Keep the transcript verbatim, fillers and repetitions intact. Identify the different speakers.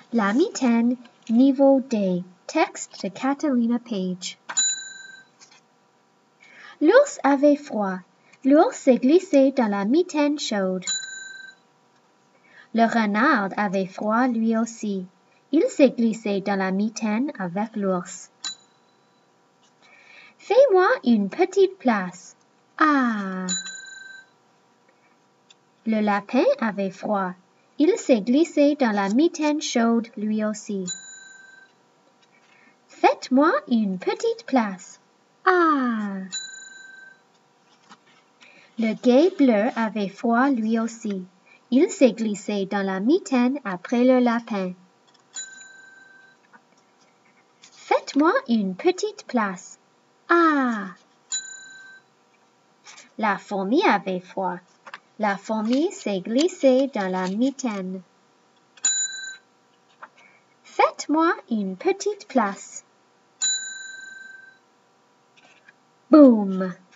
Speaker 1: La mitaine, niveau D. Texte de Catalina Page. L'ours avait froid. L'ours s'est glissé dans la mitaine chaude. Le renard avait froid lui aussi. Il s'est glissé dans la mitaine avec l'ours. Fais-moi une petite place. Ah! Le lapin avait froid. Il s'est glissé dans la mitaine chaude lui aussi. Faites-moi une petite place. Ah! Le guet bleu avait froid lui aussi. Il s'est glissé dans la mitaine après le lapin. Faites-moi une petite place. Ah! La fourmi avait froid. La fourmi s'est glissée dans la mitaine. Faites-moi une petite place. Boum!